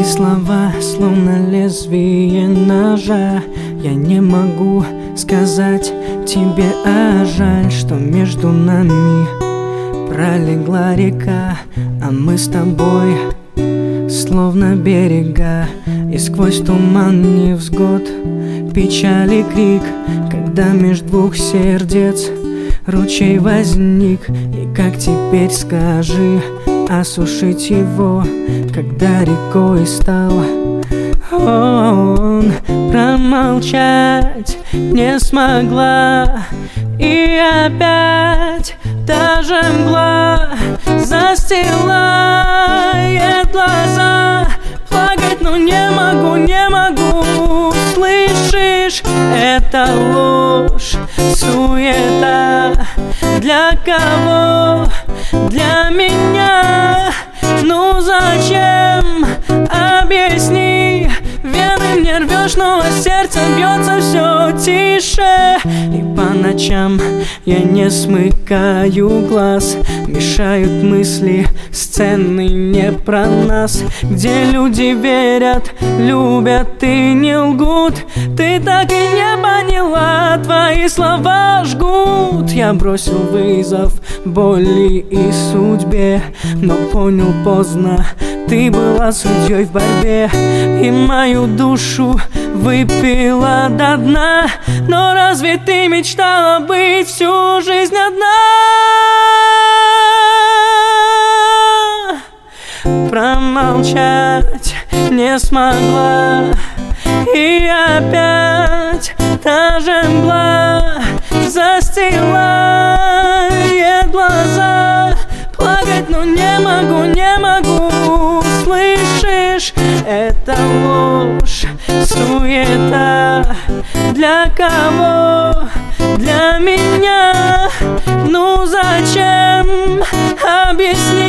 слова, словно лезвие ножа. Я не могу сказать тебе, а жаль, что между нами пролегла река, а мы с тобой словно берега. И сквозь туман невзгод, печаль и крик, когда меж двух сердец ручей возник. И как теперь, скажи, осушить его, когда рекой стал он? Промолчать не смогла, и опять та же мгла застилает глаза. Плакать, но не могу, не могу. Слышишь, это ложь, суета. Для кого? Для меня. Ну зачем? Объясни. Вены мне рвешь, но сердце бьется все тише. И по ночам я не смыкаю глаз, мешают мысли, сцены не про нас, где люди верят, любят и не лгут. Ты так и не поняла, твои слова жгут. Я бросил вызов боли и судьбе, но понял поздно, ты была судьей в борьбе, и мою душу выпила до дна. Но разве ты мечтала быть всю жизнь одна? Промолчать не смогла, и опять та же мгла застилает глаза. Плакать, но не могу, не могу. Слышишь, это ложь, суета. Для кого? Для меня. Ну зачем? Объясни.